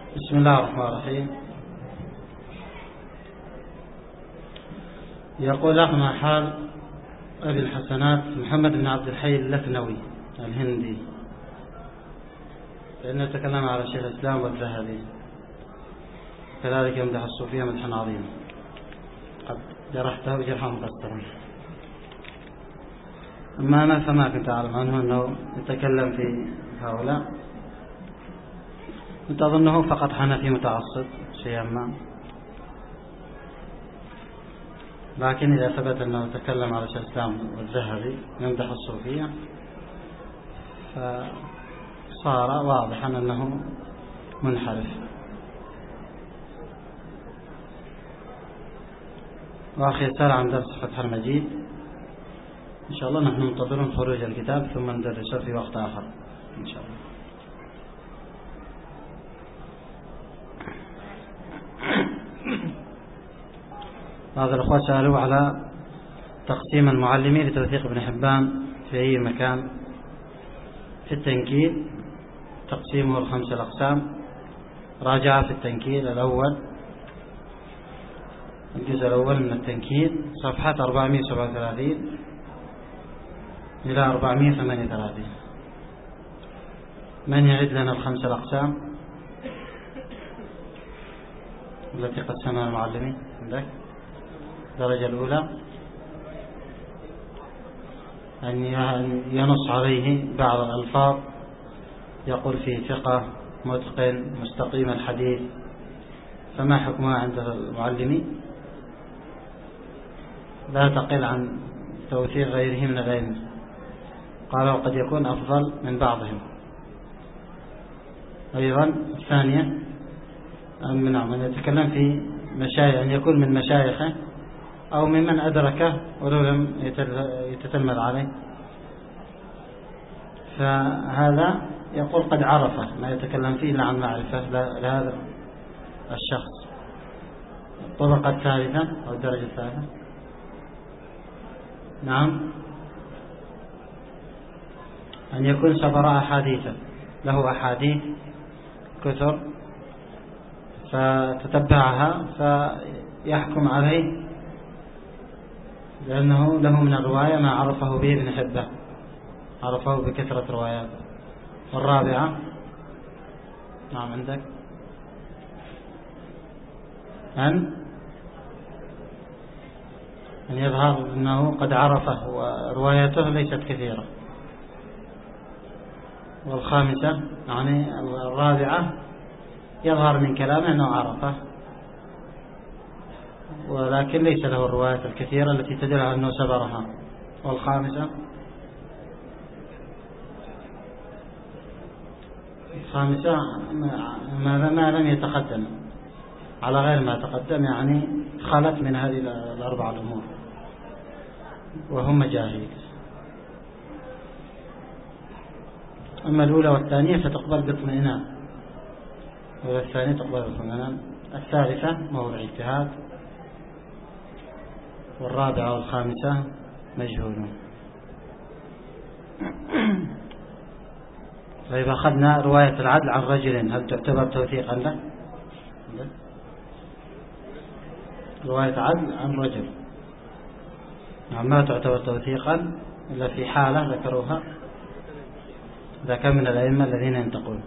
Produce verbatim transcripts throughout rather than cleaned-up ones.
بسم الله الرحمن الرحيم. يقول أخنا حال أبي الحسنات محمد بن عبد الحي اللثنوي الهندي، لأنه تكلم على شيخ الإسلام والذهبي، كذلك يمدح الصوفية مدحا عظيما، قد جرحته جرحا مقصرا. أما أنا فما كنت أعلم عنه أنه يتكلم في هؤلاء، كنت أظنه فقط حنفي متعصب شيئا ما، لكن إذا ثبت أنه تكلم على شيخ الإسلام والذهبي يمدح الصوفية فصار واضحا أنه منحرف. وأخي يسأل عن درس فتح المجيد، إن شاء الله نحن منتظرون خروج الكتاب ثم ندرسه في وقت آخر إن شاء الله. بعض الأخوة سألوا على تقسيم المعلمين لتوثيق ابن حبان في أي مكان. في التنكيل تقسيمه الخمسة الأقسام، راجع في التنكيل الأول الجزء الأول من التنكيل صفحة أربعمائة وسبعة وثلاثين إلى أربعمائة وثمانية وثلاثين. من يعد لنا الخمسة الأقسام التي قسمها المعلمين عندك؟ الدرجة الأولى أن ينص عليه بعض الألفاظ يقول فيه ثقة متقن مستقيم الحديث، فما حكمها عند المعلمين؟ لا تقل عن توثيق غيره من العلم، قالوا قد يكون أفضل من بعضهم. أيضا الثانية أن يتكلم في مشايخ، أن يكون من مشايخه أو ممن أدركه ولو لم يتتلمذ عليه، فهذا يقول قد عرفه، ما يتكلم فيه إلا عن معرفة لهذا الشخص. الطبقة الثالثة أو الدرجة الثالثة نعم أن يكون سبراء أحاديثه، له أحاديث كثر فتتبعها فيحكم عليه لأنه له من الرواية ما عرفه به ابن حبان، عرفه بكثرة رواياته. والرابعة نعم عندك أن أن يظهر أنه قد عرفه ورواياته ليست كثيرة. والخامسة يعني الرابعة يظهر من كلامه أنه عرفه ولكن ليس له الروايات الكثيرة التي تدل على أنه سبرها. والخامسة الخامسة ما, ما لم يتقدم على غير ما تقدم، يعني خلت من هذه الأربع الأمور وهم مجاهيل. أما الأولى والثانية فتقبل باطمئنان، والثانية تقبل باطمئنان. الثالثة موضع اجتهاد، والرابعة والخامسة مجهولون. طيب أخذنا رواية العدل عن رجل، هل تعتبر توثيقا له؟ رواية عدل عن رجل يعني ما تعتبر توثيقا إلا في حالة ذكروها إذا كان من الأئمة الذين ينتقون.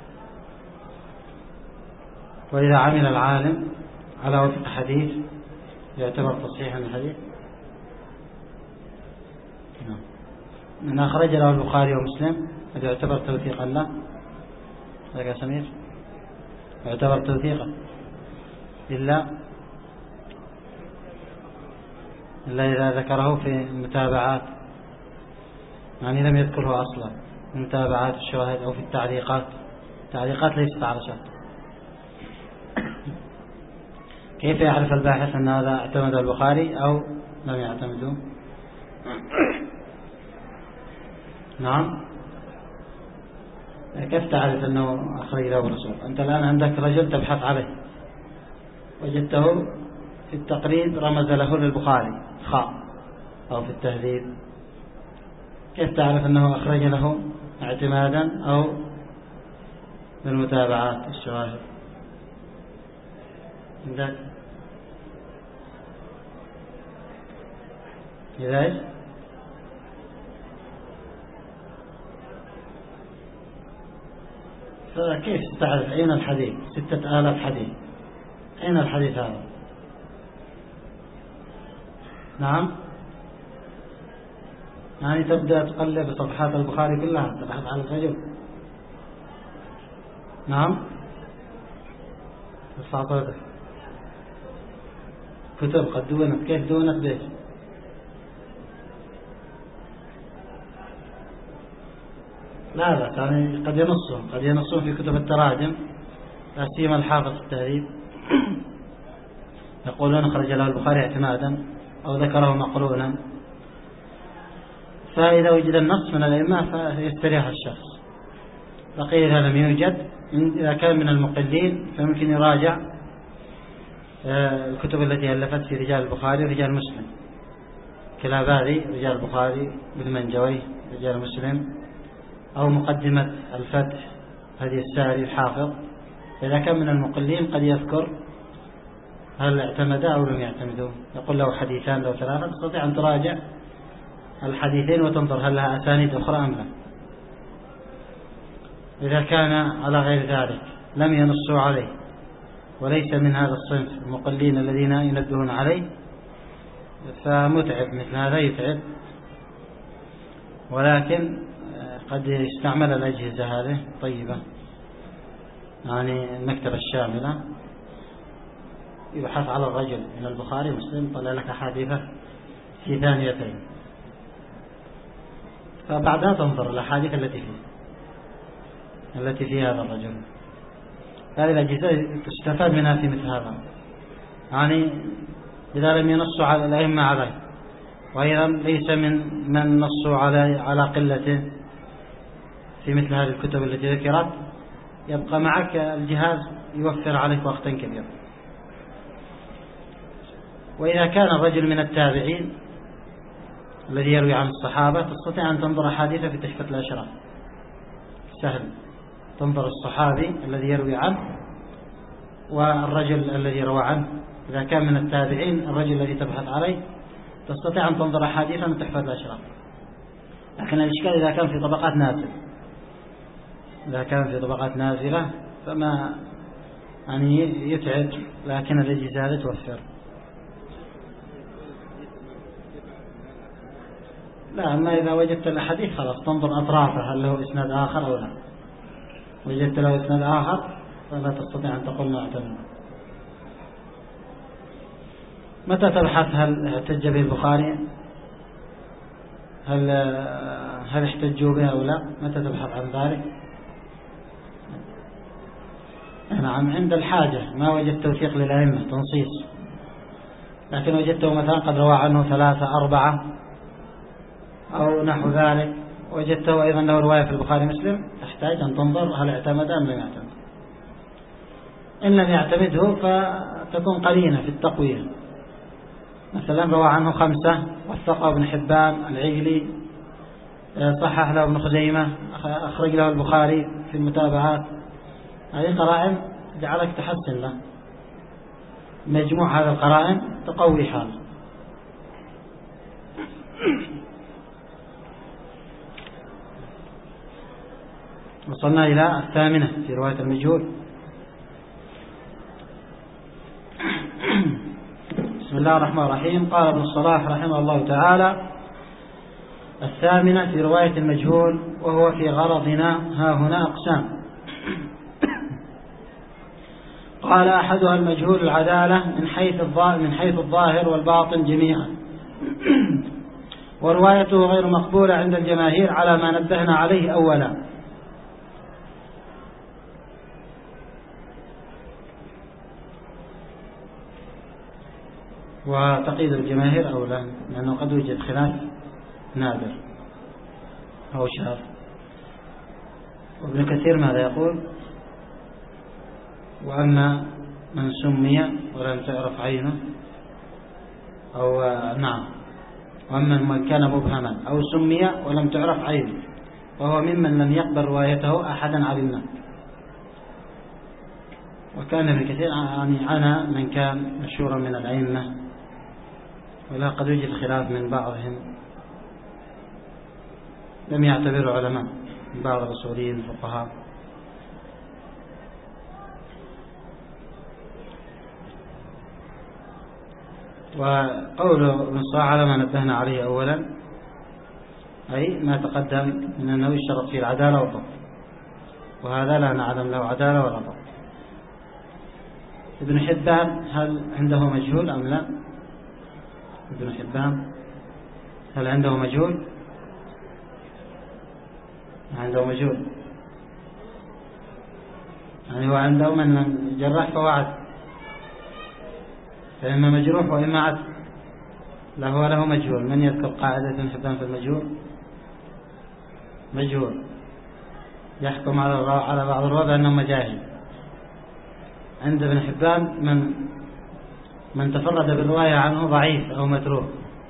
وإذا عمل العالم على وفق حديث يعتبر تصحيحا للحديث. من أخرج له البخاري ومسلم هذا يعتبر توثيقا له. هذا سمير يعتبر توثيقا إلا إلا إذا ذكره في المتابعات، يعني لم يذكره أصلا متابعات الشواهد أو في التعليقات. التعليقات ليست على شرط. كيف يعرف الباحث أن هذا اعتمد البخاري أو لم يعتمده؟ نعم كيف تعرف أنه أخرج له الرسول؟ أنت الآن عندك رجل تبحث عليه وجدته في التقريب رمز له للبخاري خاء أو في التهذيب، كيف تعرف أنه أخرج له اعتمادا أو بالمتابعات الشواهد؟ إذا إذا إيش؟ فكيف تعرف أين الحديث؟ ستة آلاف حديث، أين الحديث هذا؟ نعم، يعني تبدأ تقلب صفحات البخاري كلها تبحث عن الرجل. نعم، الصعطة كتب قد دونت، كيف دونت بيش؟ لا لا، يعني قد ينصون قد ينصون في كتب التراجم، لا سيما الحافظ التهذيب يقولون خرج له البخاري اعتمادا أو ذكره مقرونا، فإذا وجد النص من الأئمة فيستريح الشخص. بقي إذا لم يوجد، إذا كان من المقلين فممكن يراجع الكتب التي ألفت في رجال البخاري ورجال مسلم، كلاباري رجال البخاري، ابن منجوي رجال مسلم، أو مقدمة الفتح هذه الساري الحافظ. إذا كان من المقلين قد يذكر هل اعتمد أو لم يعتمدوا، يقول له حديثان لو ثلاثة، تستطيع أن تراجع الحديثين وتنظر هل لها أسانيد أخرى أم لا. إذا كان على غير ذلك لم ينصوا عليه وليس من هذا الصنف المقلين الذين ينبهون عليه، فمتعب مثل هذا يتعب، ولكن قد يستعمل الأجهزة هذه طيبة، يعني المكتبة الشاملة، يبحث على الرجل من البخاري مسلم طلع لك حديثه في ثانيتين، فبعدها تنظر الأحاديث التي فيه التي في هذا الرجل. هذه الأجهزة تستفاد منها في مثل هذا، يعني إذا لم ينصوا على الأئمة عليه، وأيضا ليس من من نصوا على على قلته في مثل هذه الكتب التي ذكرت، يبقى معك الجهاز يوفر عليك وقتا كبيرا. وإذا كان الرجل من التابعين الذي يروي عن الصحابة، تستطيع أن تنظر حديثه في تحفة الأشراف، سهل، تنظر الصحابي الذي يروي عنه والرجل الذي روى عنه. إذا كان من التابعين الرجل الذي تبحث عليه، تستطيع أن تنظر حديثا من تحفة الأشراف. لكن الإشكال إذا كان في طبقات نازلة، إذا كان في طبقات نازلة فما يعني يتعب، لكن الأجهزة هذه توفر. لا، أما إذا وجدت الحديث خلاص تنظر أطرافه هل له إسناد آخر أو لا. وجدت له إسناد آخر فلا تستطيع أن تقول ما اعتمد. متى تبحث هل احتج به البخاري، هل هل احتجوا به أو لا؟ متى تبحث عن ذلك؟ نعم، عند الحاجة، ما وجدت توثيق للأئمة تنصيص، لكن وجدته مثلا قد روى عنه ثلاثة أربعة أو نحو ذلك، وجدته أيضا له رواية في البخاري مسلم، تحتاج أن تنظر هل اعتمد أم لم يعتمد. إن لم يعتمده فتكون قليلة في التقوية، مثلا روى عنه خمسة، وثقه ابن حبان، العجلي صحح له ابن خزيمة، أخرج له البخاري في المتابعات. هذه قرائن جعلك تحسن له، مجموع هذا القرائن تقوي حاله. وصلنا إلى الثامنة في رواية المجهول. بسم الله الرحمن الرحيم. قال ابن الصلاح رحمه الله تعالى: الثامنة في رواية المجهول، وهو في غرضنا ها هنا أقسام. قال: أحدها المجهول العدالة من حيث الظاهر من حيث الظاهر والباطن جميعا، وروايته غير مقبولة عند الجماهير على ما نبهنا عليه أولا. وتقييد الجماهير أولا، لأنه قد يوجد خلاف نادر أو شاذ. وابن كثير ماذا يقول؟ وأما من سمي ولم تعرف عينه، أو نعم، وأما من كان مبهما أو سمي ولم تعرف عينه، وهو ممن لم يقبل روايته أحدا علمنا. وكان ابن كثير يعني عنا من كان مشهورا من الأئمة، ولا قد يوجد خلاف من بعضهم لم يعتبروا علماء، من بعض الأصوليين الفقهاء. وقول ابن الصلاح على ما نبهنا عليه أولا، أي ما تقدم من أنه يشترط فيه العدالة والضبط، وهذا لا نعلم له عدالة ولا ضبط. ابن حبان هل عنده مجهول أم لا؟ ابن حبان هل عنده مجهول؟ عنده مجهول، يعني هو عنده من جرح فهو عدل، فإما مجروح وإما عدل، لا هو له مجهول. من يذكر قاعدة ابن حبان في المجهول؟ مجهول يحكم على بعض الرواة بأنهم مجاهل. عند ابن حبان من من تفرد بالرواية عنه ضعيف أو متروك،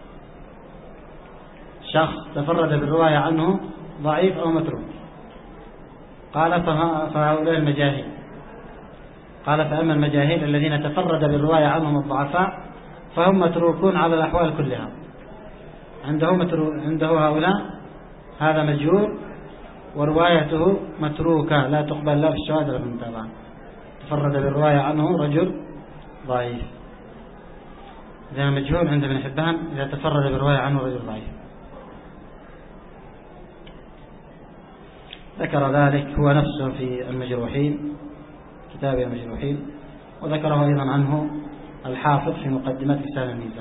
شخص تفرد بالرواية عنه ضعيف أو متروك، قال فهؤلاء المجاهل. قال فأما المجاهيل الذين تفرد بالرواية عنهم الضعفاء فهم متروكون على الأحوال كلها. عنده متروك، عنده هؤلاء هذا مجهول وروايته متروكة لا تقبل لا في الشواهد ولا في المتابعة. تفرد بالرواية عنه رجل ضعيف، إذا مجهول عند ابن حبان إذا تفرد بالرواية عنه رجل ضعيف. ذكر ذلك هو نفسه في المجروحين، كتاب المجروحين، وذكره أيضا عنه الحافظ في مقدمة لسان الميزان.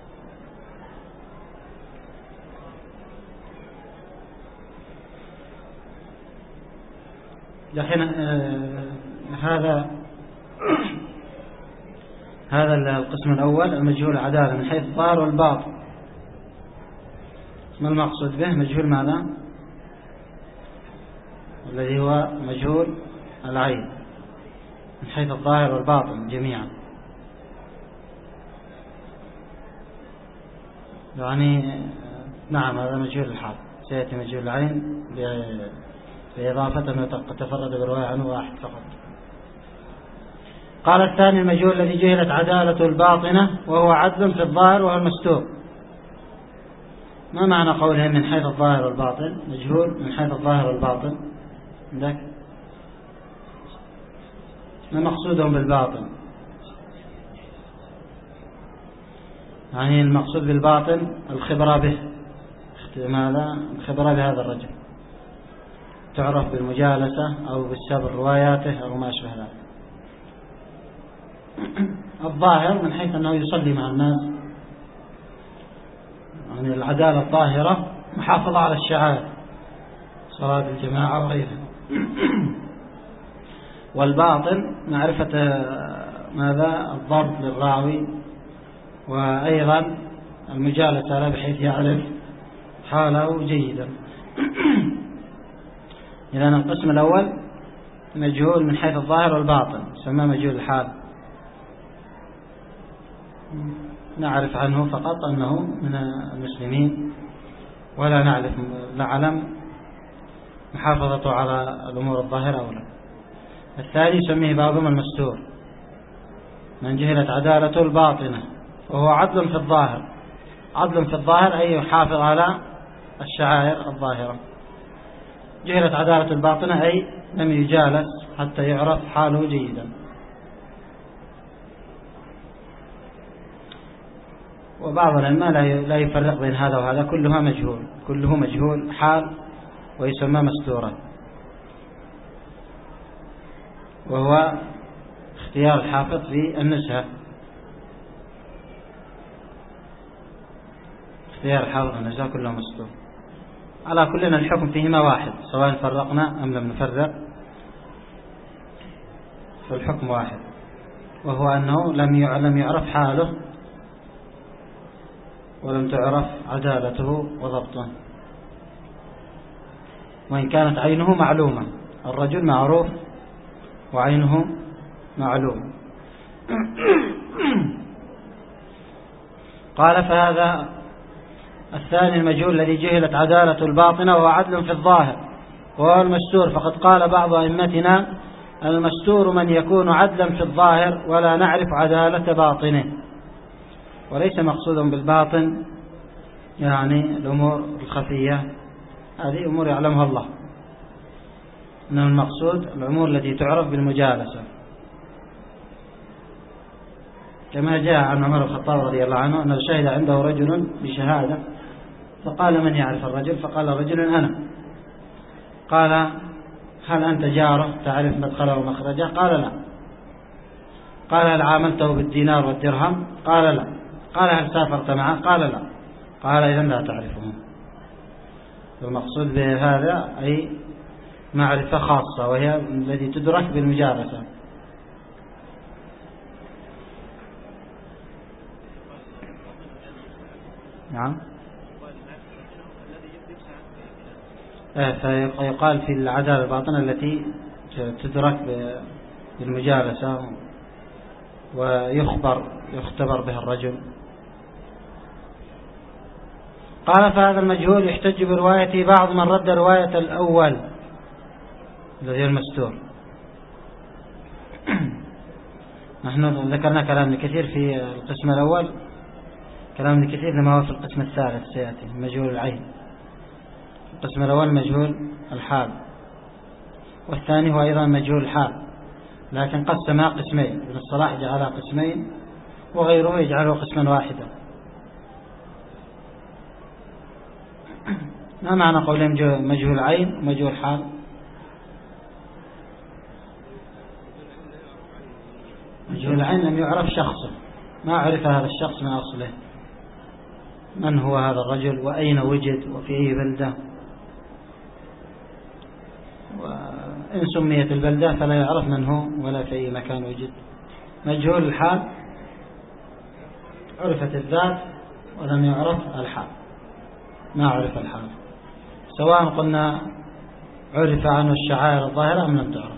لحين آه هذا هذا القسم الأول المجهول العدالة من حيث الظاهر والباطن. ما المقصود به؟ مجهول ماذا؟ الذي هو مجهول العين من حيث الظاهر والباطن جميعا، يعني نعم هذا مجهول الحال، سيأتي مجهول العين بإضافة أنه تفرد بالرواية عنه واحد فقط. قال الثاني المجهول الذي جهلت عدالة الباطنة وهو عدل في الظاهر وهو المستور. ما معنى قولهم من حيث الظاهر والباطن؟ مجهول من حيث الظاهر والباطن عندك ما مقصودهم بالباطن؟ يعني المقصود بالباطن الخبرة به، ماذا؟ الخبرة بهذا الرجل، تعرف بالمجالسة أو بالسبر رواياته أو ما أشبه ذلك. الظاهر من حيث أنه يصلي مع الناس، يعني العدالة الظاهرة محافظة على الشعائر، صلاة الجماعة وغيرها. والباطن معرفة ماذا؟ الضبط للراوي، وأيضا المجالسة له بحيث يعرف حاله جيدا. إذن القسم الأول مجهول من حيث الظاهر والباطن، يسمى مجهول الحال، نعرف عنه فقط أنه من المسلمين ولا نعرف نعلم محافظته على الأمور الظاهرة أو لا. الثاني يسميه بعضهم المستور، من جهلت عدالته الباطنة وهو عدل في الظاهر. عدل في الظاهر أي يحافظ على الشعائر الظاهرة. جهلت عدالة الباطنة أي لم يجالس حتى يعرف حاله جيدا. وبعض العلماء لا يفرق بين هذا وهذا، كلها مجهول، كله مجهول حال ويسمى مستورا، وهو اختيار الحافظ في النزهة. اختيار الحافظ في النزهة كله مستور. على كلنا الحكم فيهما واحد، سواء فرقنا أم لم نفرق فالحكم واحد، وهو أنه لم يعلم يعرف حاله ولم تعرف عدالته وضبطه، وإن كانت عينه معلومة. الرجل معروف وعينه معلوم. قال فهذا الثاني المجهول الذي جهلت عدالة الباطنة وهو عدل في الظاهر وهو المستور. فقد قال بعض أئمتنا المستور من يكون عدلا في الظاهر ولا نعرف عدالة باطنه. وليس مقصودا بالباطن يعني الأمور الخفية، هذه أمور يعلمها الله، إنما المقصود الأمور التي تعرف بالمجالسة، كما جاء عن عمر بن الخطاب رضي الله عنه أنه شهد عنده رجل بشهادة، فقال من يعرف الرجل؟ فقال رجل أنا. قال هل أنت جاره تعرف مدخله ومخرجه؟ قال لا. قال هل عاملته بالدينار والدرهم؟ قال لا. قال هل سافرت معه؟ قال لا. قال إذن لا تعرفهم. المقصود بهذا أي معرفة خاصة وهي التي تدرك بالمجالسة. نعم. فيقال في العدالة الباطنة التي تدرك بالمجالسة ويخبر يختبر به الرجل. قال فهذا المجهول يحتج بروايته بعض من رد رواية الأول الذي المستور. نحن ذكرنا كلام ابن كثير في القسم الأول، كلام ابن كثير لما هو في القسم الثالث سيأتي مجهول العين. القسم الأول مجهول الحال، والثاني هو أيضا مجهول الحال، لكن قسمها قسمين، ابن الصلاح جعلها قسمين وغيره يجعله قسما واحدا. ما معنى قولهم مجهول عين ومجهول حال؟ مجهول عين لم يعرف شخصه، ما عرف هذا الشخص من أصله، من هو هذا الرجل وأين وجد وفي أي بلدة، وإن سميت البلدة فلا يعرف من هو ولا في أي مكان وجد. مجهول الحال عرفت الذات ولم يعرف الحال، ما عرف الحال، سواء قلنا عرف عنه الشعائر الظاهرة أم لم تعرف.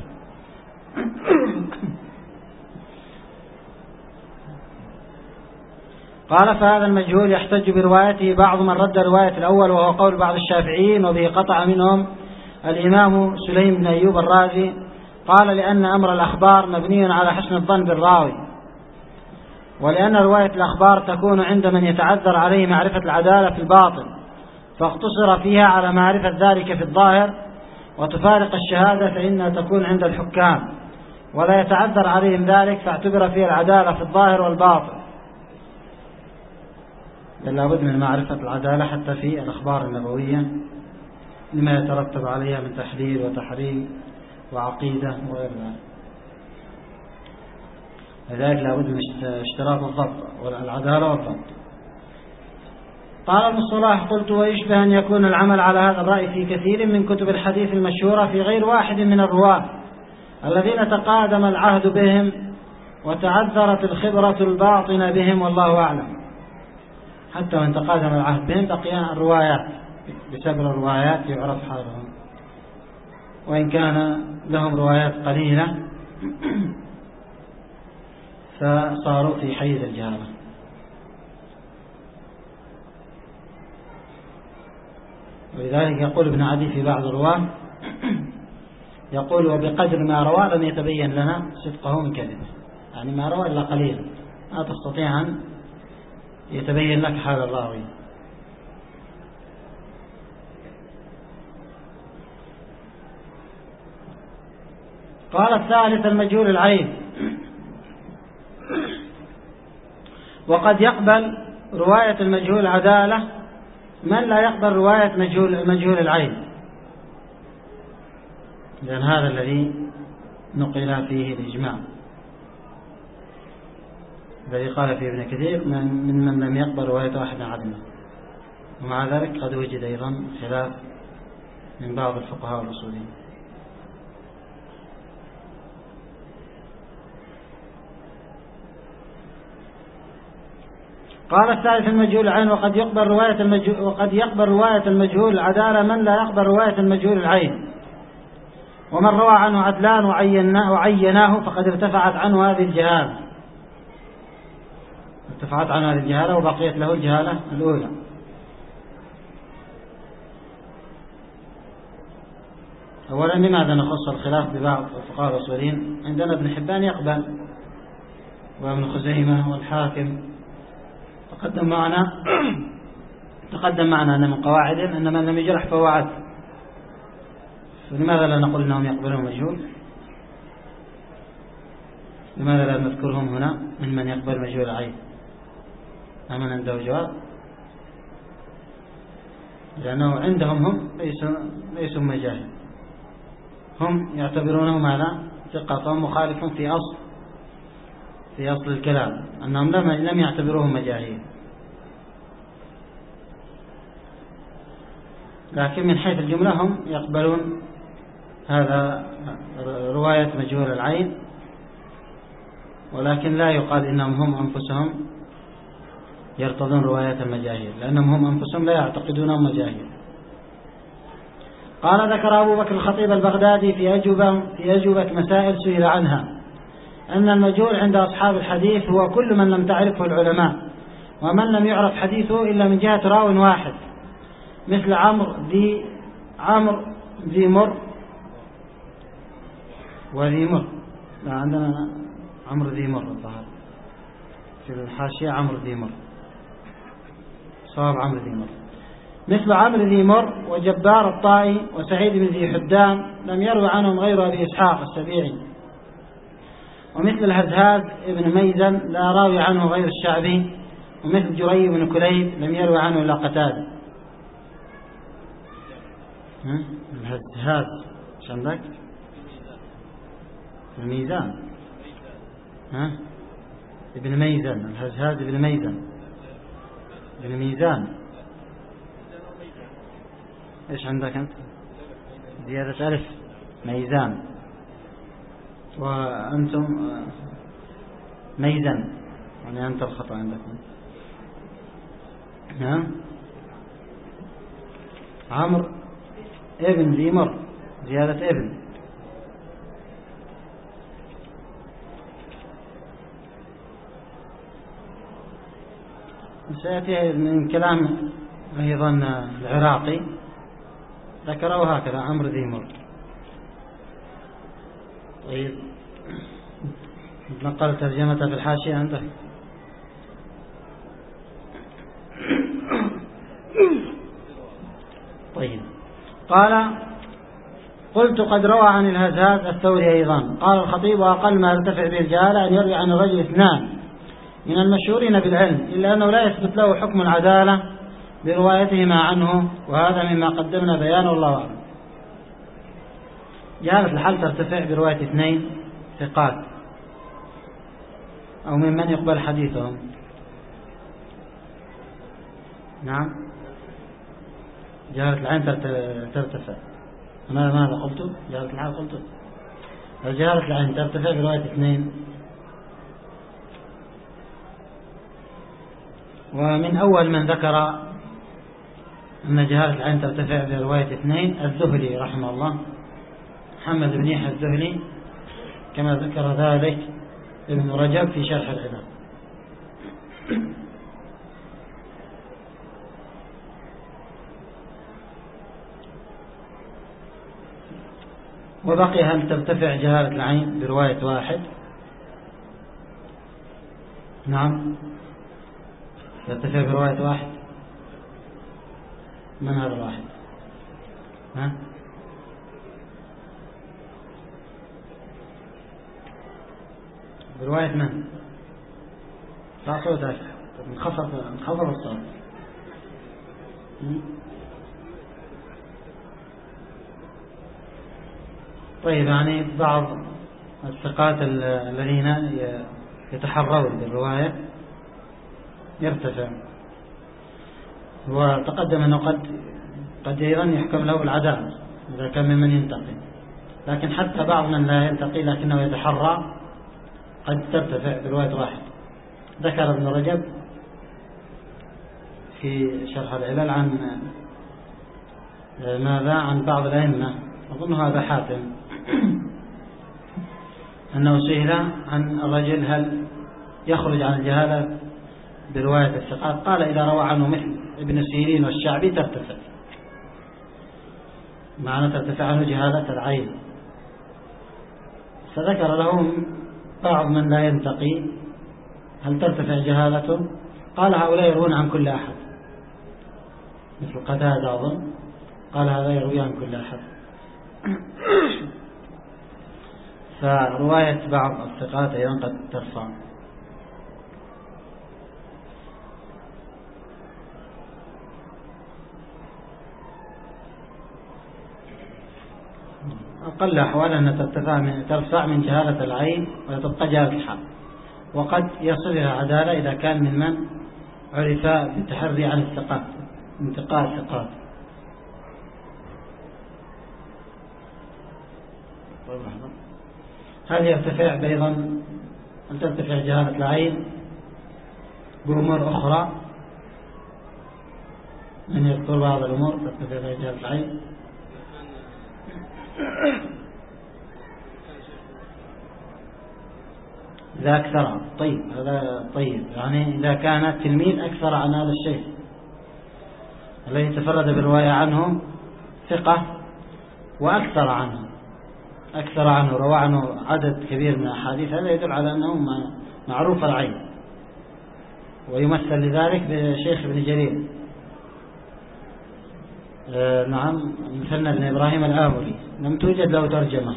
قال فهذا المجهول يحتج بروايته بعض من رد رواية الأول، وهو قول بعض الشافعيين وبه قطع منهم الإمام سليم بن أيوب الرازي. قال لأن أمر الأخبار مبني على حسن الظن بالراوي، ولأن رواية الأخبار تكون عند من يتعذر عليه معرفة العدالة في الباطن، فاقتصر فيها على معرفة ذلك في الظاهر، وتفارق الشهادة فإنها تكون عند الحكام ولا يتعذر عليهم ذلك، فاعتبر فيها العدالة في الظاهر والباطن. لا بد من معرفة العدالة حتى في الأخبار النبوية لما يترتب عليها من تحليل وتحريم وعقيدة وغير ذلك. لذلك لا بد من اشتراط الضبط والعدالة والضبط. قال ابن الصلاح قلت ويشبه أن يكون العمل على هذا الرأي في كثير من كتب الحديث المشهورة في غير واحد من الرواة الذين تقادم العهد بهم وتعذرت الخبرة الباطنة بهم، والله أعلم. حتى من تقادم العهد بهم بقي الروايات، بسبب الروايات يعرف حالهم، وإن كان لهم روايات قليلة فصاروا في حيز الجهالة. ولذلك يقول ابن عدي في بعض الرواه يقول وبقدر ما روى لم يتبين لنا صدقه من كذبه، يعني ما روى إلا قليلا، لا تستطيع أن يتبين لك حال الراوي. قال الثالث المجهول العين، وقد يقبل رواية المجهول عدالة من لا يقبل رواية مجهول مجهول العين، لأن هذا الذي نقل فيه الإجماع الذي قال فيه ابن كثير من من لم يقبل رواية واحد عدنا. ومع ذلك قد وجد أيضا خلاف من بعض الفقهاء والأصوليين. قال الثالث المجهول العين، وقد يقبل رواية المجهول وقد يقبل رواية المجهول العدالة من لا يقبل رواية المجهول العين، ومن روى عنه عدلان وعيناه, وعيناه فقد ارتفعت عنه هذه الجهالة ارتفعت عنه هذه الجهالة وبقيت له الجهالة الأولى. أولا لماذا نخص الخلاف ببعض الفقهاء الأصوليين؟ عندنا ابن حبان يقبل، وابن خزيمة والحاكم تقدم معنا تقدم معنا أن من قواعدهم أن من لم يجرح فهو عدل، فلماذا لا نقول أنهم يقبلون مجهول؟ لماذا لا نذكرهم هنا من من يقبل مجهول العين؟ أمن عنده جواب؟ لأنه عندهم هم ليسوا ليسوا مجاهل، هم يعتبرونه ماذا؟ ثقة، فهم مخالف في أصل في أصل الكلام، أنهم لم لم يعتبروهم مجاهيل. لكن من حيث الجملة هم يقبلون هذا رواية مجهول العين، ولكن لا يقال إنهم هم أنفسهم يرتضون رواية المجاهيل، لأنهم هم أنفسهم لا يعتقدونهم مجاهيل. قال ذكر أبو بكر الخطيب البغدادي في أجوبة في أجوبة مسائل سئل عنها أن المجهول عند أصحاب الحديث هو كل من لم تعرفه العلماء، ومن لم يعرف حديثه إلا من جهة راو واحد، مثل عمرو ذي عمرو ذي مر وذي مر. لا، عندنا عمرو ذي مر الظاهر في الحاشية، عمرو ذي مر، صواب عمرو ذي مر. مثل عمرو ذي مر وجبار الطائي وسعيد بن ذي حدان لم يروي عنهم غير أبي إسحاق السبيعي. ومثل الهزهاز ابن ميزن لا راوي عنه غير الشعبي. ومثل جري بن كليب لم يروي عنه إلا قتادة. الهزهاز ايش عندك؟ الميزان. ها ابن ميزن، الهزهاز ابن ميزن ابن ميزان. ايش عندك انت؟ زيادة ألف، ميزان، وأنتم ميزن، يعني أنت الخطأ عندكم. ها عمرو ابن ذي مر، زيادة ابن. سيأتي من كلام أيضا العراقي ذكره هكذا، عمرو ذي مر. طيب نقل ترجمته في الحاشية عندك. طيب قال قلت قد روى عن الهزاز الثوري أيضا. قال الخطيب أقل ما يرتفع به الجهالة أن يروي عن الرجل اثنان من المشهورين بالعلم، إلا أنه لا يثبت له حكم العدالة بروايتهما عنه، وهذا مما قدمنا بيانه والله أعلم. جهالة الحال ترتفع برواية اثنين ثقات أو ممن يقبل حديثهم. نعم، جهالة العين ترتفع. ماذا ماذا قلت؟ جهالة الحال قلت جهالة العين ترتفع برواية اثنين. ومن أول من ذكر أن جهالة العين ترتفع برواية اثنين الذهلي رحمه الله، محمد بن يحيى الذهلي، كما ذكر ذلك ابن رجب في شرح العلل. وبقي هل ترتفع جهالة العين برواية واحد؟ نعم، ترتفع برواية واحد. من هذا الواحد؟ ها؟ برواية من؟ لا صوتك، انخفض انخفض الصوت. طيب، يعني بعض الثقات الذين يتحرون بالرواية يرتفع. وتقدم أنه قد قد أيضا يحكم له العدالة إذا كان ممن ينتقي، لكن حتى بعض من لا ينتقي لكنه يتحرى قد ترتفع برواية واحد. ذكر ابن رجب في شرح العلل عن ماذا؟ عن بعض الأئمة، أظن هذا حاتم، أنه سئل عن الرجل هل يخرج عن الجهالة برواية الثقات، قال إذا روى عنه مثل ابن سيرين والشعبي ترتفع. معنى ترتفع عنه جهالة العين. فذكر لهم بعض من لا ينتقي هل ترتفع جهالته؟ قال هؤلاء يروون عن كل أحد، مثل قتادة أظن قال هذا يروي عن كل أحد. فرواية بعض الثقات أيضا قد ترفع. أقل أحوال أن ترتفع من ترفع من جهالة العين وتبقى جهالة الحال، وقد يصلها عدالة إذا كان من من عرف بالتحري عن الثقات، انتقاء الثقات. هل يرتفع أيضا هل ترتفع جهالة العين بأمور أخرى؟ من يذكر بعض الأمور ترتفع جهالة العين؟ إذا أكثر، طيب هذا طيب، يعني إذا كان التلميذ أكثر عن هذا الشيء الذي تفرد بالرواية عنه ثقة وأكثر عنه أكثر عنه روى عنه عدد كبير من الأحاديث، هذا يدل على أنه معروف العين. ويمثل لذلك بشيخ ابن جرير، آه نعم، مثنى ابن إبراهيم الآمري لم توجد له ترجمة.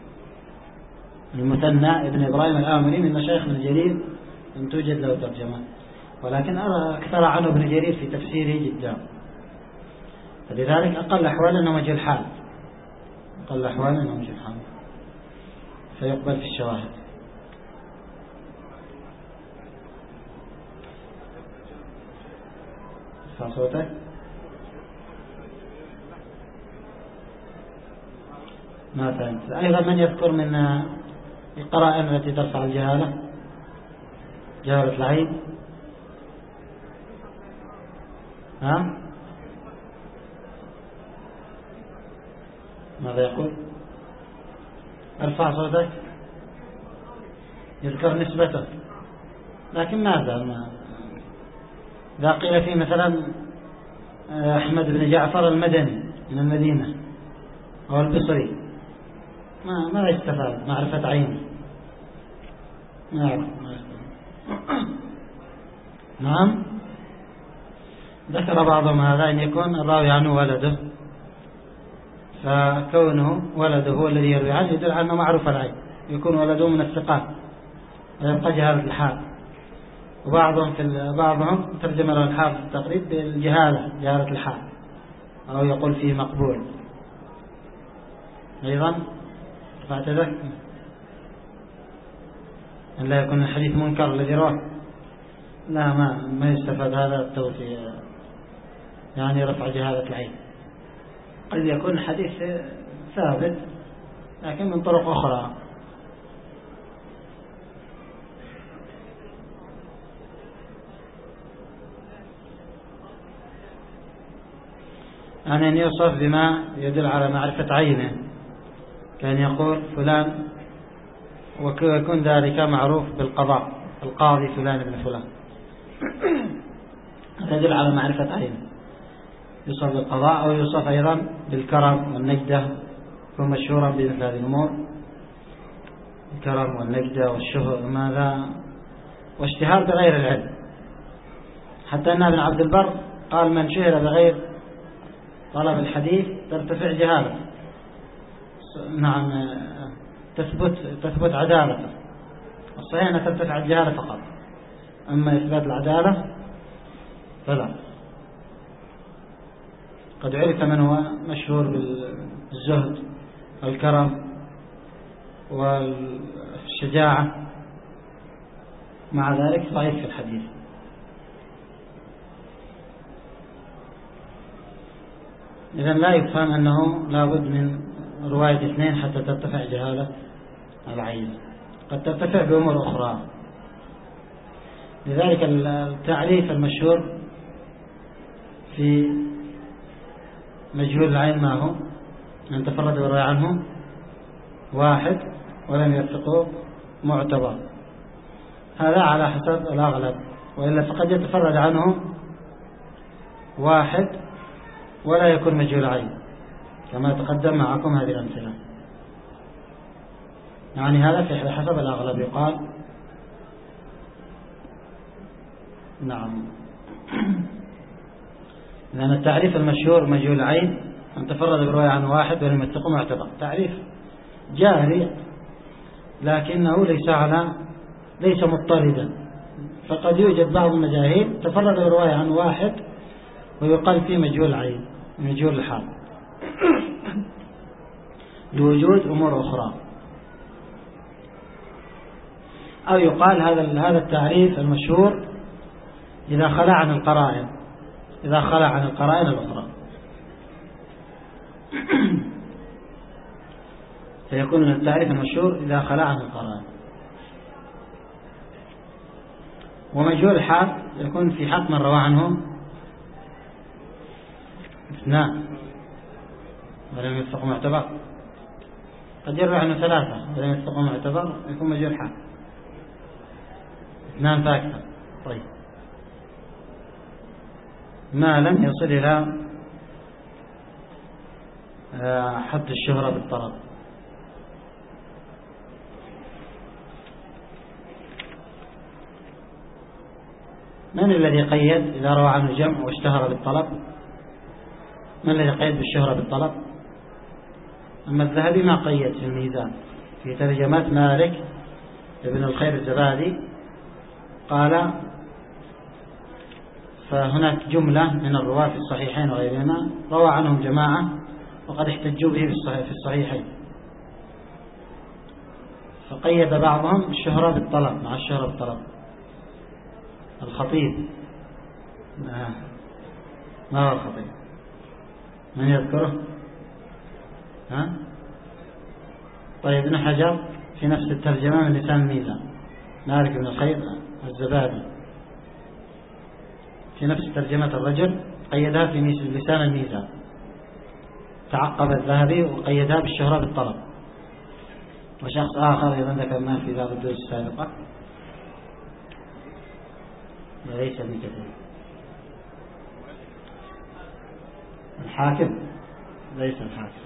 المثنى ابن إبراهيم الآمري من مشايخ ابن جرير لم توجد له ترجمة، ولكن أرى أكثر عنه ابن جرير في تفسيره جدا، فلذلك أقل أحوال أنه مجهول حال، أقل أحوال أنه مجهول حال فيقبل في الشواهد. ارفع صوتك. ما فهمت. أيضا من يذكر من القرائن التي ترفع الجهالة، جهالة العين؟ ها؟ ماذا يقول؟ ارفع صوتك. يذكر نسبته، لكن ماذا ما إذا قيل فيه مثلا أحمد بن جعفر المدني من المدينة أو البصري، ما ما يستفاد معرفة عين، ما يعرف ما يستفاد. نعم. ذكر بعضهم هذا أن يكون الراوي عنه ولده، فكونه ولده هو الذي يروي عنه يدل على أنه معروف العين، يكون ولده من الثقات ويبقى جهالة الحال. وبعضهم في بعضهم ترجم له الحافظ التقريب بالجهالة، جهالة الحال، أو يقول فيه مقبول. أيضا فاعتذر أن لا يكون الحديث منكر الذي رواه، لا ما ما يستفاد هذا التوفيق، يعني رفع جهالة العين. قد يكون الحديث ثابت لكن من طرق أخرى. يعني أن يوصف بما يدل على معرفة عينه، كان يقول فلان ويكون ذلك معروف بالقضاء، القاضي فلان ابن فلان، يدل على معرفة عينه، يوصف بالقضاء. أو يوصف أيضا بالكرم والنجدة، يكون مشهورا بمثل هذه الأمور، الكرم والنجدة والشهر ماذا واشتهار بغير العلم. حتى أن ابن عبد البر قال من شهر بغير طلب الحديث ترتفع جهالته، نعم تثبت تثبت عدالته. الصحيح أنها ترتفع الجهالة فقط، أما إثبات العدالة فلا. قد عرف من هو مشهور بالزهد والكرم والشجاعة، مع ذلك ضعيف في الحديث. إذن لا يفهم أنه لابد من رواية اثنين حتى ترتفع جهالة العين، قد ترتفع بأمور أخرى. لذلك التعريف المشهور في مجهول العين ما هو؟ أن تفرد بالرواية عنه واحد ولم يثقه معتبر، هذا على حسب الأغلب، وإلا فقد يتفرد عنه واحد ولا يكون مجهول عين، كما تقدم معكم هذه الأمثلة. يعني هذا في حسب الأغلب يقال. نعم. لأن التعريف المشهور مجهول العين أن تفرد برواية عن واحد ولم يتقم معتبر، تعريف جاري لكنه ليس على ليس مضطردا، فقد يوجد بعض المجاهيل تفرد برواية عن واحد ويقال فيه مجهول العين مجهول الحال لوجود أمور أخرى، أو يقال هذا هذا التعريف المشهور إذا خلع عن القرائن إذا خلع عن القرائن الأخرى فيكون التعريف المشهور إذا خلع عن القرائن. ومجهول الحال يكون في حق من روى عنه اثنان ولم يتفق معتبر، قد يروي عنه ثلاثة ولم يتفق معتبر يكون مجهول الحال اثنان فاكثر. طيب ما لم يصل إلى حد الشهرة بالطلب. من الذي قيد إذا روى عنه جمع واشتهر بالطلب؟ من الذي قيد بالشهرة بالطلب؟ أما الذهبي ما قيد في الميزان في ترجمات مالك ابن الخير الزبادي قال فهناك جملة من الرواة في الصحيحين وغيرهما روى عنهم جماعة وقد احتجوا به في الصحيحين، فقيد بعضهم الشهرة بالطلب مع الشهرة بالطلب. الخطيب ما هو الخطيب؟ من يذكره؟ ها؟ طيب ابن حجر في نفس الترجمة من لسان الميزان مالك بن الخير الزبادي في نفس ترجمة الرجل قيدها في لسان الميزان، تعقب الذهبي وقيدها بالشهرة بالطلب. وشخص آخر أيضا ذكرناه في بعض الدروس السابقة وليس ابن كثير، الحاكم ليس الحاكم،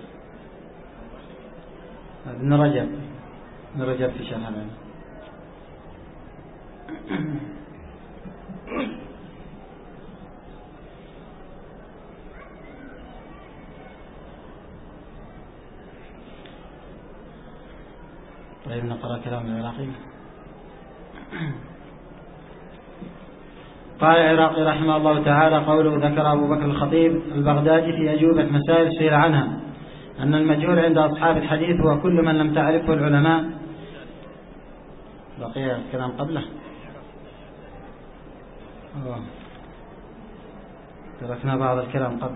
ابن رجب ابن رجب في شرح العلم. طيب نقرأ كلام العراقي. قال العراقي رحمه الله تعالى قوله ذكر أبو بكر الخطيب البغدادي في أجوبة مسائل سئل عنها أن المجهول عند أصحاب الحديث هو كل من لم تعرفه العلماء. بقي الكلام قبله أوه. تركنا بعض الكلام قبل.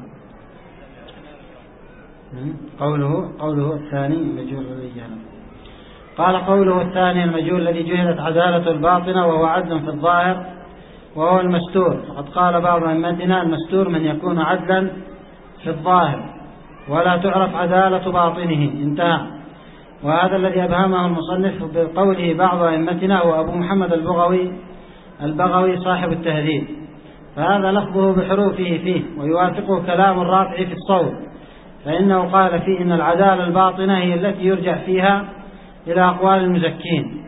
قوله قوله الثاني المجهول الذي جهله. قال قوله الثاني المجهول الذي جهلت عدالة الباطنة وهو عدل في الظاهر وهو المستور، فقد قال بعض أئمتنا المستور من يكون عدلا في الظاهر ولا تعرف عدالة باطنه، انتهى. وهذا الذي أبهمه المصنف بقوله بعض أئمتنا هو أبو محمد البغوي البغوي صاحب التهذيب، فهذا لفظه بحروفه فيه ويوافقه كلام الرافع في الصوت، فإنه قال فيه إن العدالة الباطنة هي التي يرجع فيها إلى أقوال المزكين،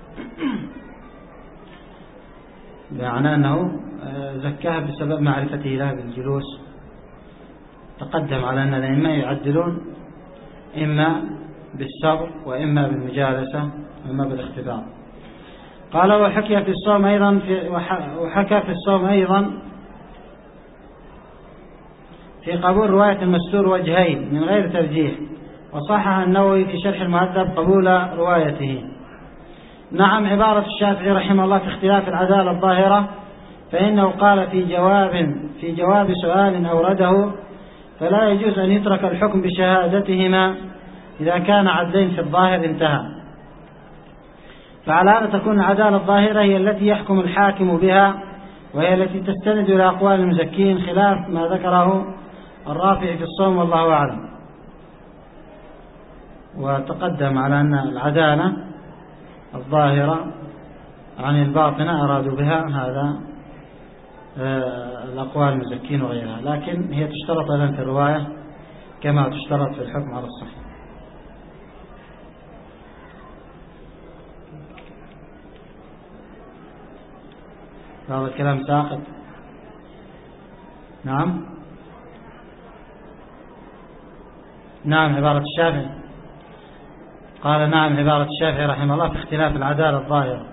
بمعنى أنه زكاها بسبب معرفته له بالجلوس. تقدم على أن الأئمة يعدلون إما بالصبر وإما بالمجالسة وإما بالاختبار. قال وحكي في الصوم أيضا في وحكى في الصوم أيضا في قبول رواية المستور وجهين من غير ترجيح، وصحح النووي في شرح المهذب قبول روايته. نعم عبارة الشافعي رحمه الله في اختلاف العدالة الظاهرة، فإنه قال في جواب في جواب سؤال أورده فلا يجوز أن يترك الحكم بشهادتهما إذا كان عدلين في الظاهر، انتهى. فعلى هذا تكون العدالة الظاهرة هي التي يحكم الحاكم بها، وهي التي تستند إلى أقوال المزكين خلاف ما ذكره الرافع في الصوم والله أعلم. وتقدم على أن العدالة الظاهرة عن الباطنة أرادوا بها هذا الأقوال المزكين وغيرها، لكن هي تشترط أيضا في الرواية كما تشترط في الحكم على الصحيح. هذا الكلام ساقط. نعم نعم عبارة الشافعي. قال نعم عبارة الشافعي رحمه الله في اختلاف العدالة الظاهرة.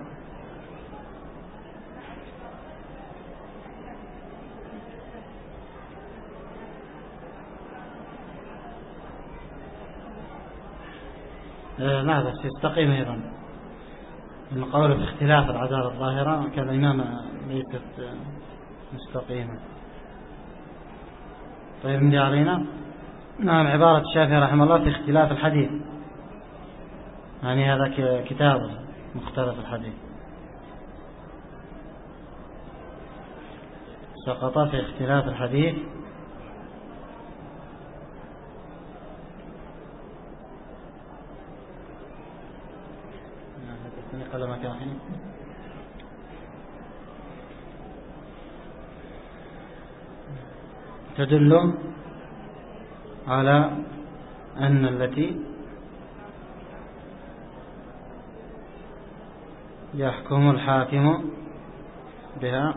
لا بس يستقيم أيضا من قوله في اختلاف العدالة الظاهرة كالإمام ليست مستقيمة. طيب من علينا. نعم عبارة الشافعي رحمه الله في اختلاف الحديث، يعني هذا كتاب مختلف الحديث سقط في اختلاف الحديث. تدل على أن التي يحكم الحاكم بها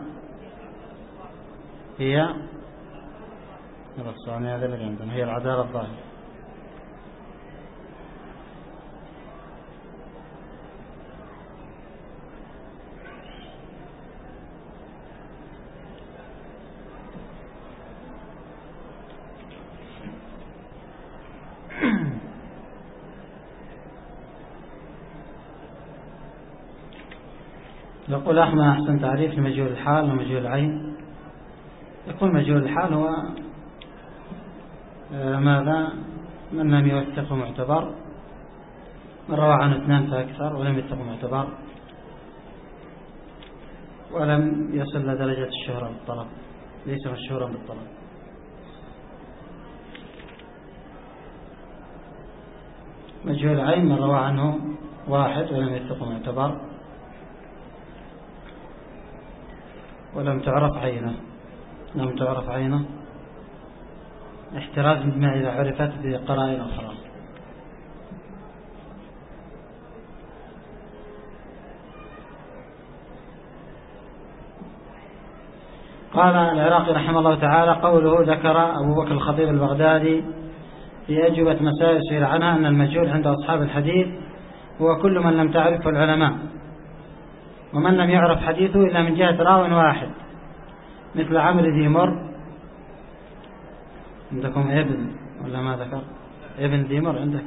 هي الصانع هذا اللي عندنا هي العدالة الظاهرة. يقول أحمد أحسن تعريف لمجهول الحال ومجهول العين. يقول مجهول الحال هو ماذا؟ من لم يوثق معتبر، من روى عنه اثنان فأكثر ولم يوثق معتبر، ولم يصل لدرجة الشهرة بالطلب، ليس مشهورا بالطلب. مجهول العين من روى عنه واحد ولم يوثق معتبر ولم تعرف عينه، لم تعرف عينه احتراز بما إذا عرفت بقرائن أخرى. قال العراقي رحمه الله تعالى قوله ذكر أبو بكر الخطيب البغدادي في أجوبة مسائل سئل عنها أن المجهول عند أصحاب الحديث هو كل من لم تعرفه العلماء ومن لم يعرف حديثه إلا من جهة راو واحد مثل عمرو ذي مر. عندكم ابن ولا ما ذكر؟ ابن ذي مر عندك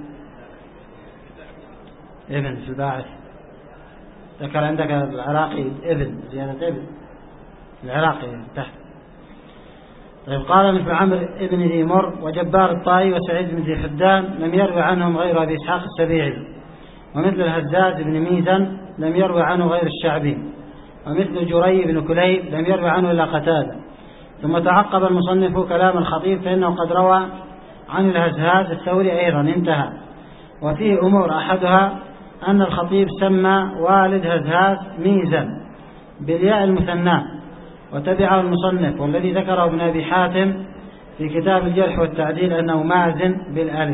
ابن في الباعث ذكر عندك العراقي ابن زيادة ابن العراقي تحت. طيب قال مثل عمرو ابن ذي مر وجبار الطائي وسعيد بن ذي حدان لم يروي عنهم غير أبي إسحاق السبيعي، ومثل الهزاز بن ميزن لم يروي عنه غير الشعبي، ومثل جري بن كليب لم يروي عنه إلا قتادة. ثم تعقب المصنف كلام الخطيب فإنه قد روى عن الهزاز الثوري أيضا انتهى. وفيه أمور أحدها أن الخطيب سمى والد هزاز ميزا بالياء المثنى وتبعه المصنف، والذي ذكره ابن أبي حاتم في كتاب الجرح والتعديل أنه مازن بالألف،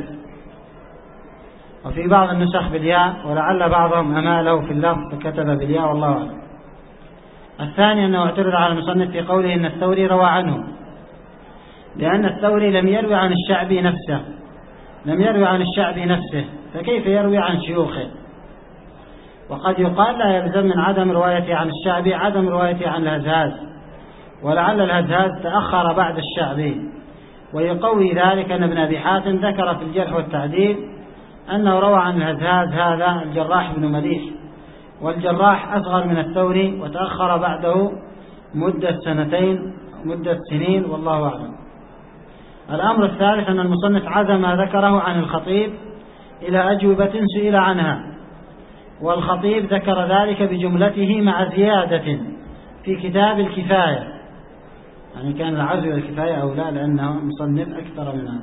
وفي بعض النسخ بالياء، ولعل بعضهم أماله في اللفظ فكتب بالياء والله أعلم. الثاني أنه اعترض على المصنف في قوله إن الثوري روى عنه، لأن الثوري لم يروي عن الشعبي نفسه لم يروي عن الشعبي نفسه فكيف يروي عن شيوخه؟ وقد يقال لا يلزم من عدم روايته عن الشعبي عدم روايته عن الهزاز، ولعل الهزاز تأخر بعد الشعبي. ويقوي ذلك أن ابن أبي حاتم ذكر في الجرح والتعديل أنه روى عن الهزاز هذا الجراح بن مليح، والجراح أصغر من الثوري وتأخر بعده مدة سنتين مدة سنين والله أعلم. الأمر الثالث أن المصنف عزم ما ذكره عن الخطيب إلى أجوبة سئل عنها، والخطيب ذكر ذلك بجملته مع زيادة في كتاب الكفاية، يعني كان العزو والكفاية أولى لأنه مصنف أكثر منها،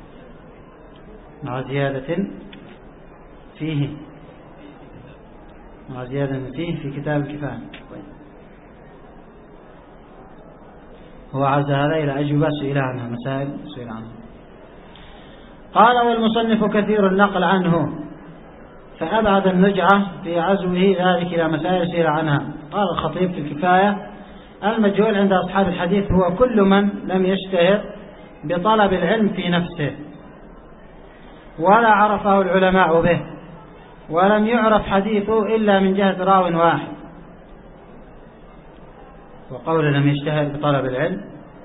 مع زيادة فيه مع زيادة فيه في كتاب الكفاية. هو عز هذا إلى أجوبة سئل عنها مسائل سئل عنها. قال والمصنف كثير النقل عنه فأبعد النجعة في عزوه ذلك إلى مسائل سير عنها. قال الخطيب في الكفاية المجهول عند أصحاب الحديث هو كل من لم يشتهر بطلب العلم في نفسه ولا عرفه العلماء به ولم يعرف حديثه إلا من جهة راو واحد. وقول لم يشتهر بطلب العلم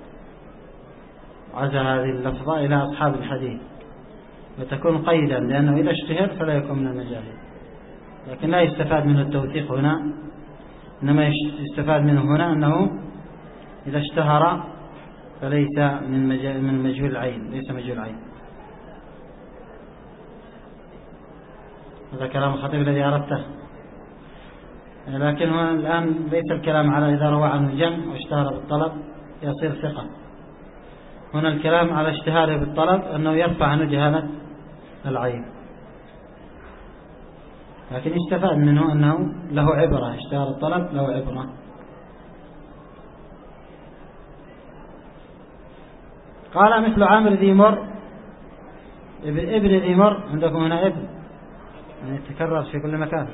عزى هذه اللفظة إلى أصحاب الحديث وتكون قيدا، لأنه إذا اشتهر فلا يكون من المجاهيل، لكن لا يستفاد منه التوثيق هنا، إنما يستفاد منه هنا أنه إذا اشتهر فليس من من مجهول العين، ليس مجهول العين. هذا كلام الخطيب الذي أردته، لكن الآن ليس الكلام على إذا روى عنه جمع واشتهر بالطلب يصير ثقة. هنا الكلام على اشتهاره بالطلب أنه يرفع عنه جهالة العين، لكن استفاد منه أنه له عبرة، اشتهار الطلب له عبرة. قال مثل عامر ذي مر، ابن ذي مر، عندكم هنا ابن يعني يتكرر في كل مكان.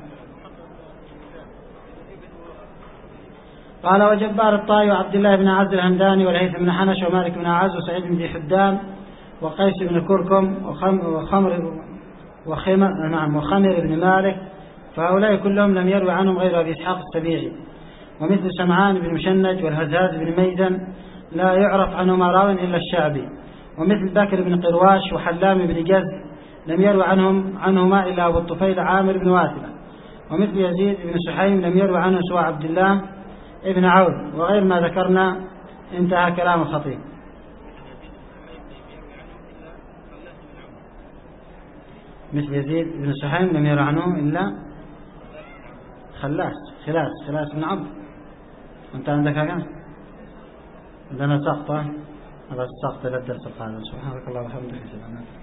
قال وجبار الطائي وعبد الله بن عز الهمداني والهيثم بن حنش ومالك بن عز وسعيد بن ذي حدان وقيس بن كركم وخمر وخمر نعم وخمر بن مالك، فهؤلاء كلهم لم يروي عنهم غير أبي إسحاق السبيعي. ومثل سمعان بن مشنج والهزاز بن ميزن لا يعرف عنهما راو إلا الشعبي. ومثل بكر بن قرواش وحلام بن جز لم يروي عنهم عنهما إلا أبو الطفيل عامر بن واثلة. ومثل يزيد بن سحيم لم يروي عنه سوى عبد الله ابن عون وغير ما ذكرنا. انتهى كلام الخطيب. مثل يزيد بن سحيم لم يروي عنه إلا خلاس خلاس خلاس بن عبد. أنت عندك هكذا؟ عندنا سقطة، هذا السقط للدرس القادم. سبحانك الله وبحمدك.